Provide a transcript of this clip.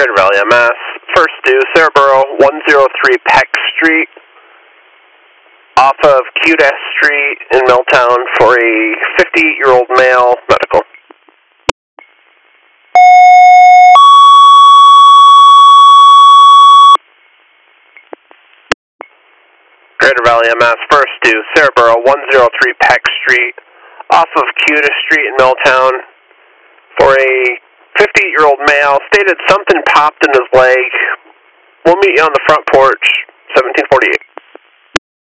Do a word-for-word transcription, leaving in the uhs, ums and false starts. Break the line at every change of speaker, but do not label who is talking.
Greater Valley M S, first due, Sarahboro, one oh three Peck Street, off of Cudas Street in Milltown for a fifty-eight-year-old male, medical. Greater Valley M S, first due, Sarahboro, one oh three Peck Street, off of Cudas Street in Milltown for a fifty-eight-year-old male, stated something popped in his leg. We'll meet you on the front porch, seventeen forty-eight.